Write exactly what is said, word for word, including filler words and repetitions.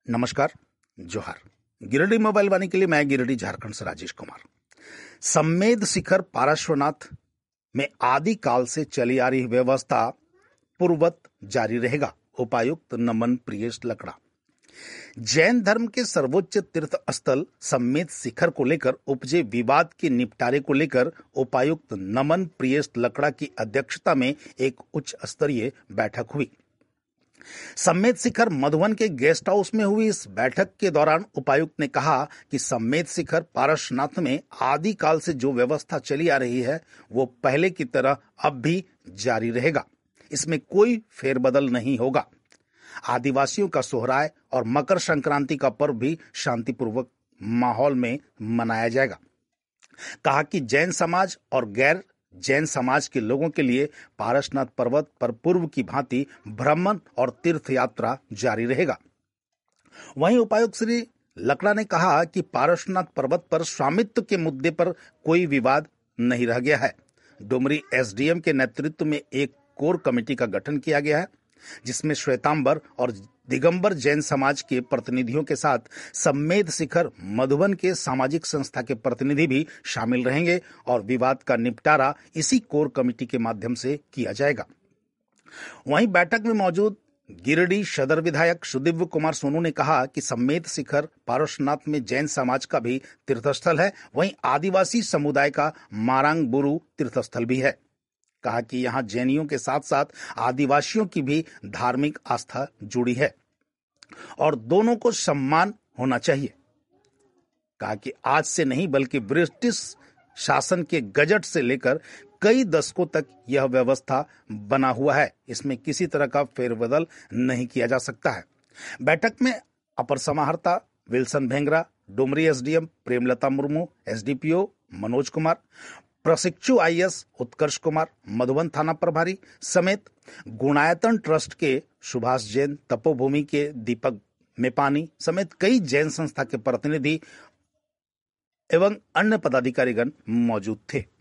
नमस्कार, जोहार। गिरिडीह मोबाइल वाणी के लिए मैं गिरिडीह झारखंड से राजेश कुमार। सम्मेद शिखर पार्श्वनाथ में आदि काल से चली आ रही व्यवस्था पूर्ववत जारी रहेगा। उपायुक्त नमन प्रियेश लकड़ा। जैन धर्म के सर्वोच्च तीर्थ स्थल सम्मेद शिखर को लेकर उपजे विवाद के निपटारे को लेकर उपायुक्त नमन प्रियेश लकड़ा की अध्यक्षता में एक उच्च स्तरीय बैठक हुई। सम्मेद शिखर मधुबन के गेस्ट हाउस में हुई इस बैठक के दौरान उपायुक्त ने कहा कि सम्मेद शिखर पार्श्वनाथ में आदि काल से जो व्यवस्था चली आ रही है वो पहले की तरह अब भी जारी रहेगा। इसमें कोई फेरबदल नहीं होगा। आदिवासियों का सोहराय और मकर संक्रांति का पर्व भी शांतिपूर्वक माहौल में मनाया जाएगा। कहा कि जैन समाज और गैर जैन समाज के लोगों के लिए पारसनाथ पर्वत पर पूर्व की भांति भ्रमण और तीर्थ यात्रा जारी रहेगा। वहीं उपायुक्त श्री लकड़ा ने कहा कि पारसनाथ पर्वत पर स्वामित्व के मुद्दे पर कोई विवाद नहीं रह गया है। डुमरी एसडीएम के नेतृत्व में एक कोर कमेटी का गठन किया गया है, जिसमें श्वेतांबर और दिगंबर जैन समाज के प्रतिनिधियों के साथ सम्मेद शिखर मधुबन के सामाजिक संस्था के प्रतिनिधि भी शामिल रहेंगे और विवाद का निपटारा इसी कोर कमेटी के माध्यम से किया जाएगा। वहीं बैठक में मौजूद गिरिडीह सदर विधायक सुदिव्य कुमार सोनू ने कहा कि सम्मेद शिखर पार्श्वनाथ में जैन समाज का भी तीर्थस्थल है, वहीं आदिवासी समुदाय का मारांग बुरु तीर्थस्थल भी है। कहा कि यहां जैनियों के साथ साथ आदिवासियों की भी धार्मिक आस्था जुड़ी है और दोनों को सम्मान होना चाहिए। कहा कि आज से नहीं बल्कि ब्रिटिश शासन के गजट से लेकर कई दशकों तक यह व्यवस्था बना हुआ है, इसमें किसी तरह का फेरबदल नहीं किया जा सकता है। बैठक में अपर समाहर्ता Wilson Bhengra, Dumri SDM Premlata Murmu, SDPO Manoj Kumar, प्रशिक्षु आईएएस उत्कर्ष कुमार, मधुबन थाना प्रभारी समेत गुणायतन ट्रस्ट के सुभाष जैन, तपोभूमि के दीपक मेपानी समेत कई जैन संस्था के प्रतिनिधि एवं अन्य पदाधिकारीगण मौजूद थे।